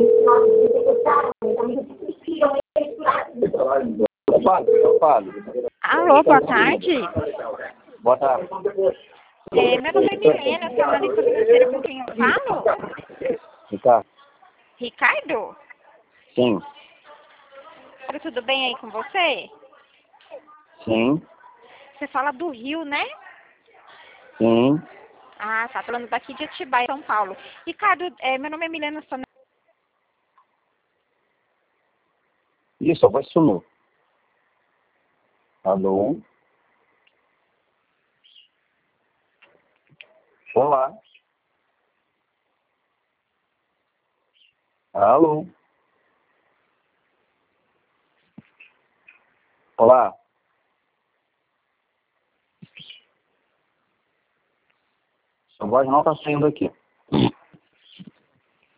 Eu falo. Alô, boa tarde. Boa tarde. Meu nome é Milena, sou analista financeira com quem eu falo? Ricardo? Ricardo? Sim. Tudo bem aí com você? Sim. Você fala do Rio, né? Sim. Ah, tá falando daqui de Atibaia, São Paulo. Ricardo, meu nome é Milena, sou... Isso, a voz sumiu. Alô? Olá. Alô? Olá. Sua voz não está saindo aqui.